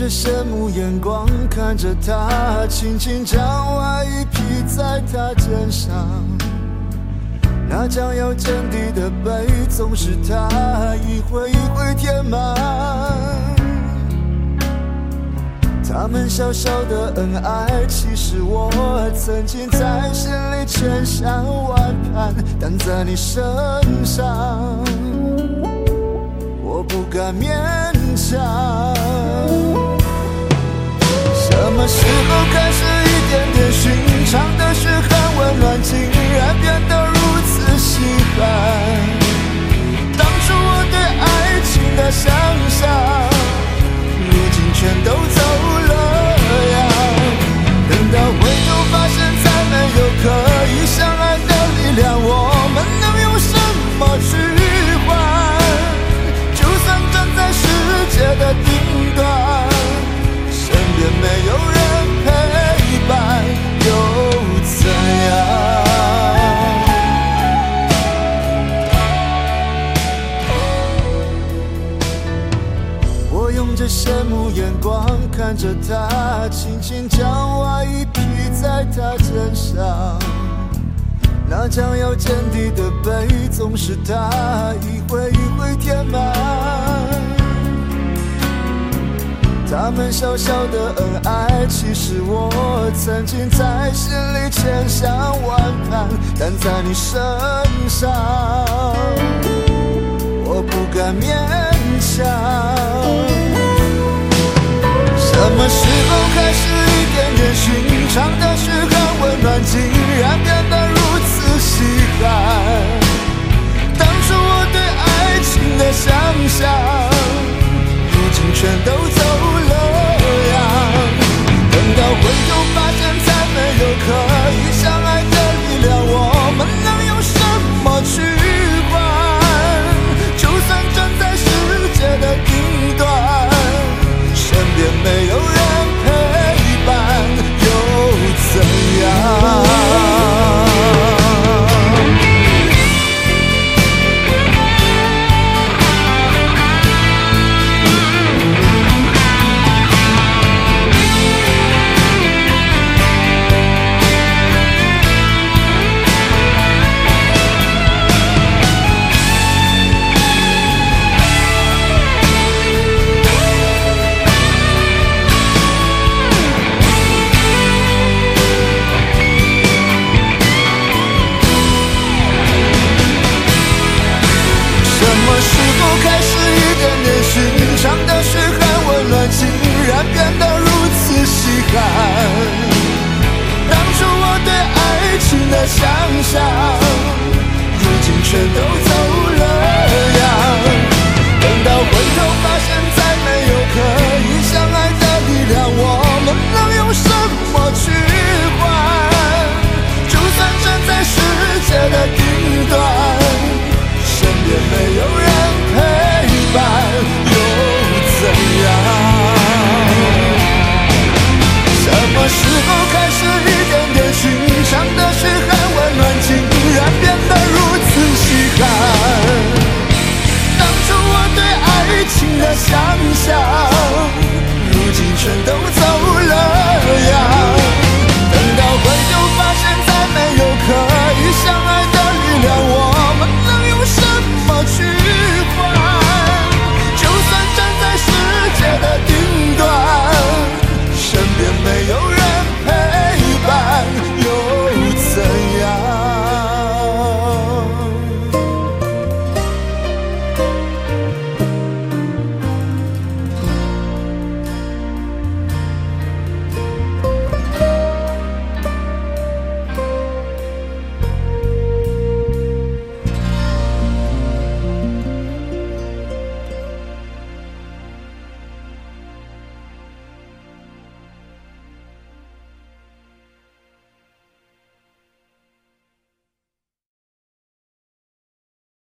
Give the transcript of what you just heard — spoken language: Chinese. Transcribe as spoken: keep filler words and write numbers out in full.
着羡慕眼光看着他，轻轻将爱意披在他肩上。那将要见底的背，总是他一回一回填满。他们小小的恩爱，其实我曾经在心里千想万盼，但在你身上，我不敢勉强。什么时候开始一点点寻常的嘘寒问暖，竟然变得如此稀罕？当初我对爱情的想象，如今全都走了样。等到回头发现再没有可以相爱的力量，我们能用什么去换？就算站在世界的顶端，身边没有人陪伴又怎样？我用着羡慕眼光看着他，轻轻将爱意披在他肩上。那将要见底的背，总是他一回一回填满。他们小小的恩爱，其实我曾经在心里千想万盼，但在你身上，我不敢勉强。什么时候开始一点点寻常的嘘寒问暖，竟然变得如此稀罕？当初我对爱情的想象，如今全都